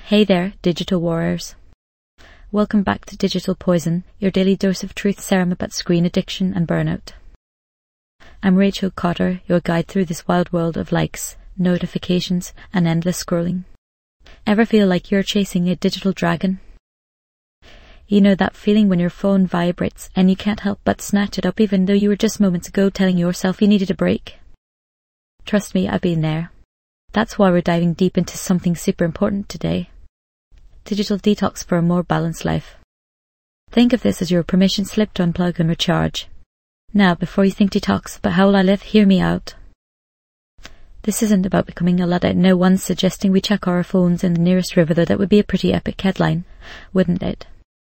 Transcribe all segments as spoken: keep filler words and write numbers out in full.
Hey there, digital warriors. Welcome back to Digital Poison, your daily dose of truth serum about screen addiction and burnout. I'm Rachel Cotter, your guide through this wild world of likes, notifications, and endless scrolling. Ever feel like you're chasing a digital dragon? You know that feeling when your phone vibrates and you can't help but snatch it up even though you were just moments ago telling yourself you needed a break? Trust me, I've been there. That's why we're diving deep into something super important today. Digital detox for a more balanced life. Think of this as your permission slip to unplug and recharge. Now, before you think detox, but how will I live? Hear me out. This isn't about becoming a Luddite. No one's suggesting we check our phones in the nearest river, though that would be a pretty epic headline, wouldn't it?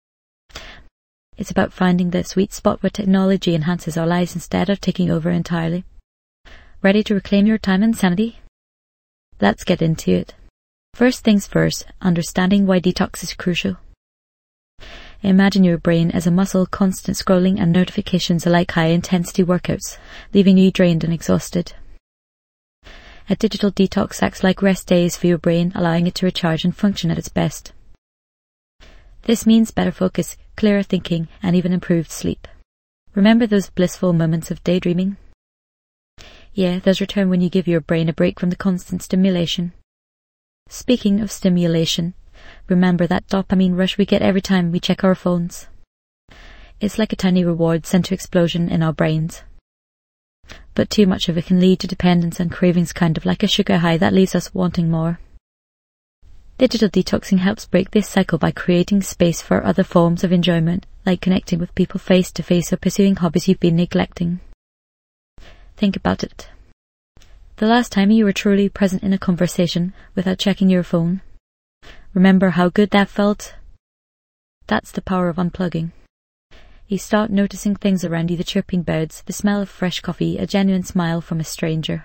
It's about finding the sweet spot where technology enhances our lives instead of taking over entirely. Ready to reclaim your time and sanity? Let's get into it. First things first, understanding why detox is crucial. Imagine your brain as a muscle, constant scrolling and notifications are like high-intensity workouts, leaving you drained and exhausted. A digital detox acts like rest days for your brain, allowing it to recharge and function at its best. This means better focus, clearer thinking, and even improved sleep. Remember those blissful moments of daydreaming? Yeah, those return when you give your brain a break from the constant stimulation. Speaking of stimulation, remember that dopamine rush we get every time we check our phones. It's like a tiny reward center explosion in our brains. But too much of it can lead to dependence and cravings, kind of like a sugar high that leaves us wanting more. Digital detoxing helps break this cycle by creating space for other forms of enjoyment, like connecting with people face to face or pursuing hobbies you've been neglecting. Think about it. The last time you were truly present in a conversation without checking your phone. Remember how good that felt? That's the power of unplugging. You start noticing things around you, the chirping birds, the smell of fresh coffee, a genuine smile from a stranger.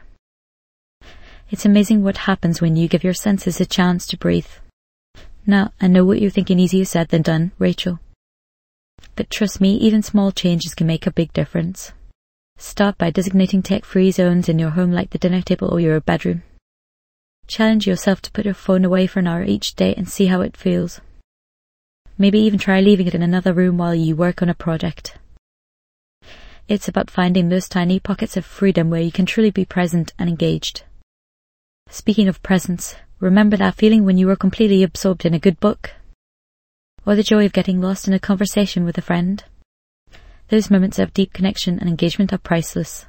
It's amazing what happens when you give your senses a chance to breathe. Now, I know what you're thinking, easier said than done, Rachel. But trust me, even small changes can make a big difference. Start by designating tech-free zones in your home like the dinner table or your bedroom. Challenge yourself to put your phone away for an hour each day and see how it feels. Maybe even try leaving it in another room while you work on a project. It's about finding those tiny pockets of freedom where you can truly be present and engaged. Speaking of presence, remember that feeling when you were completely absorbed in a good book? Or the joy of getting lost in a conversation with a friend? Those moments of deep connection and engagement are priceless.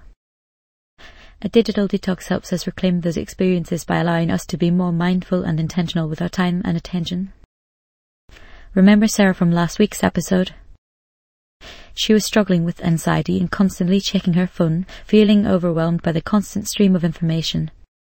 A digital detox helps us reclaim those experiences by allowing us to be more mindful and intentional with our time and attention. Remember Sarah from last week's episode? She was struggling with anxiety and constantly checking her phone, feeling overwhelmed by the constant stream of information.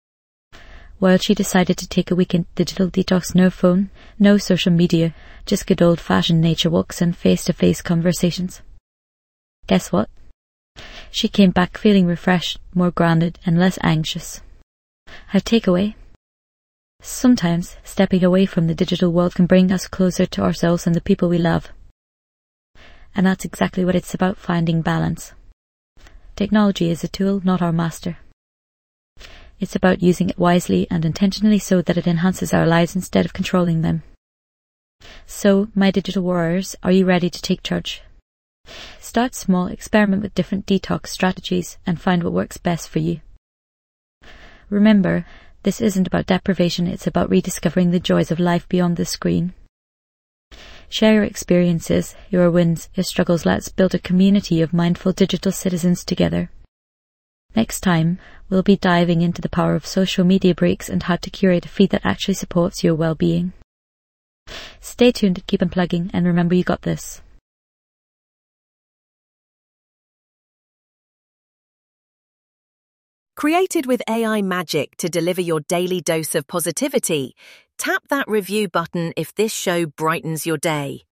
While she decided to take a weekend digital detox, no phone, no social media, just good old-fashioned nature walks and face-to-face conversations. Guess what? She came back feeling refreshed, more grounded, and less anxious. Her takeaway? Sometimes, stepping away from the digital world can bring us closer to ourselves and the people we love. And that's exactly what it's about, finding balance. Technology is a tool, not our master. It's about using it wisely and intentionally so that it enhances our lives instead of controlling them. So, my digital warriors, are you ready to take charge? Start small, experiment with different detox strategies, and find what works best for you. Remember, this isn't about deprivation, it's about rediscovering the joys of life beyond the screen. Share your experiences, your wins, your struggles. Let's build a community of mindful digital citizens together. Next time, we'll be diving into the power of social media breaks and how to curate a feed that actually supports your well-being. Stay tuned, keep unplugging, and remember you got this. Created with A I magic to deliver your daily dose of positivity, tap that review button if this show brightens your day.